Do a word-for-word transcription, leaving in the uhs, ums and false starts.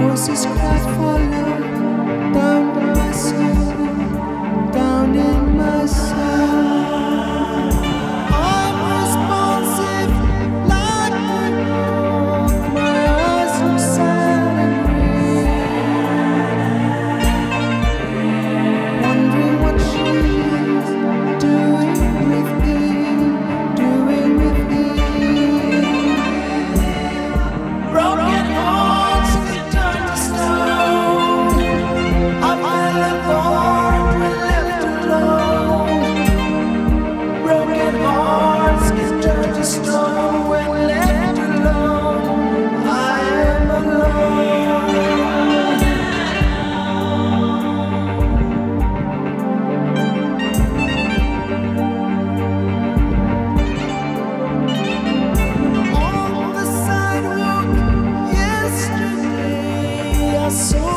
Roses cry for love down in my soul, down in my soul. I'm responsive like the moon. My eyes look sad and green, wondering what she's doing with me, doing with me. Broken hearts get turned to stone. I feel adored when left alone. Broken hearts get turned to stone when left alone. I am alone. On the sidewalk yesterday, I saw